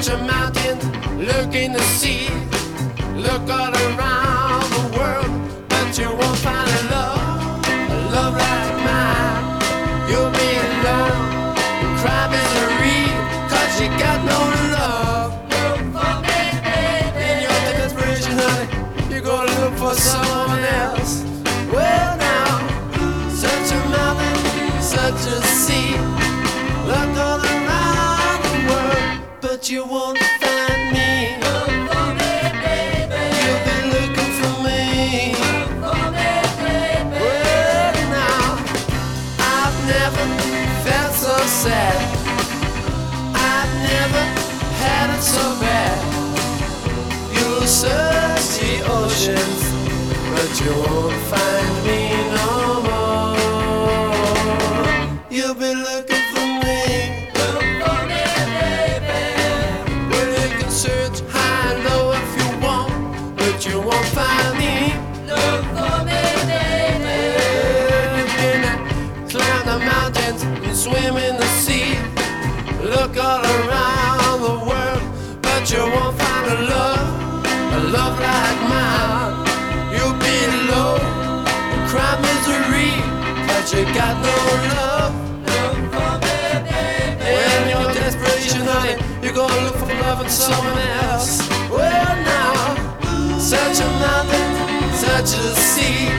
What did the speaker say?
Search a mountain, look in the sea, look all around the world, but you won't find a love like mine. You'll be alone, cry misery, 'cause you got no love. Look for me, baby. In your desperation, honey, you're gonna look for someone else. Well now, such a mountain, such a sea, look all around the world, but you won't find me. Look for me, baby. You'll be looking for me. Look for me, baby. Well now, I've never felt so sad. I've never had it so bad. You'll search the oceans, but you won't find me no more. You'll be looking for me. Look for me, baby. Well, you can search high and low if you want, but you won't find me. Look for me, baby. You can climb the mountains and swim in the sea, look all around the world, but you won't find a love like mine. You'll be low, cry misery, but you got no love. Look for me, baby. In your desperation, honey, you're gonna look for love in someone else. Well now, such a mountain, such a sea,